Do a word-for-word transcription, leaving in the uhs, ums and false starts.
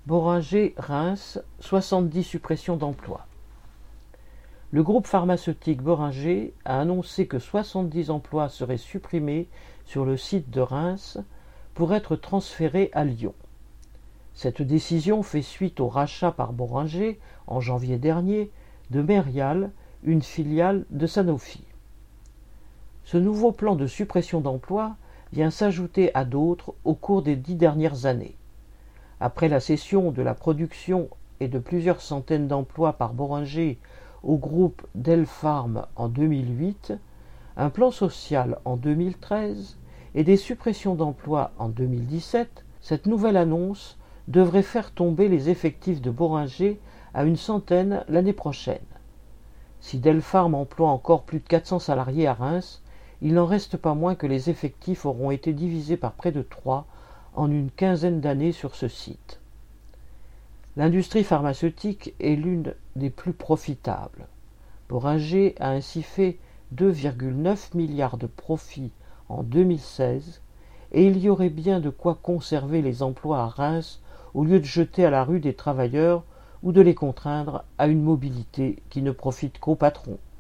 Boehringer-Reims, soixante-dix suppressions d'emplois. Le groupe pharmaceutique Boehringer a annoncé que soixante-dix emplois seraient supprimés sur le site de Reims pour être transférés à Lyon. Cette décision fait suite au rachat par Boehringer, en janvier dernier, de Merial, une filiale de Sanofi. Ce nouveau plan de suppression d'emplois vient s'ajouter à d'autres au cours des dix dernières années. Après la cession de la production et de plusieurs centaines d'emplois par Boehringer au groupe Delpharm en deux mille huit, un plan social en deux mille treize et des suppressions d'emplois en deux mille dix-sept, cette nouvelle annonce devrait faire tomber les effectifs de Boehringer à une centaine l'année prochaine. Si Delpharm emploie encore plus de quatre cents salariés à Reims, il n'en reste pas moins que les effectifs auront été divisés par près de trois en une quinzaine d'années sur ce site. L'industrie pharmaceutique est l'une des plus profitables. Boehringer a ainsi fait deux virgule neuf milliards de profits en deux mille seize et il y aurait bien de quoi conserver les emplois à Reims au lieu de jeter à la rue des travailleurs ou de les contraindre à une mobilité qui ne profite qu'aux patrons.